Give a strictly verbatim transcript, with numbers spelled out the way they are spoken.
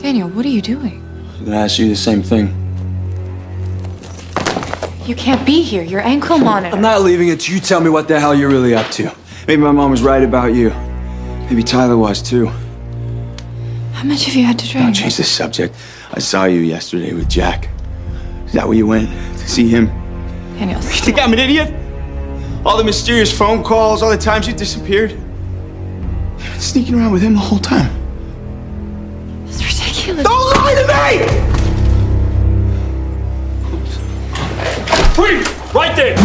Daniel, what are you doing? I'm gonna ask you the same thing. You can't be here. Your ankle monitor. I'm not leaving until you tell me what the hell you're really up to. Maybe my mom was right about you. Maybe Tyler was too. How much have you had to drink? Don't change the subject. I saw you yesterday with Jack. Is that where you went? To see him? Daniel, You think I'm an idiot? All the mysterious phone calls, all the times you disappeared. You've been sneaking around with him the whole time. it's ridiculous. Don't lie to me! Freeze! Right there!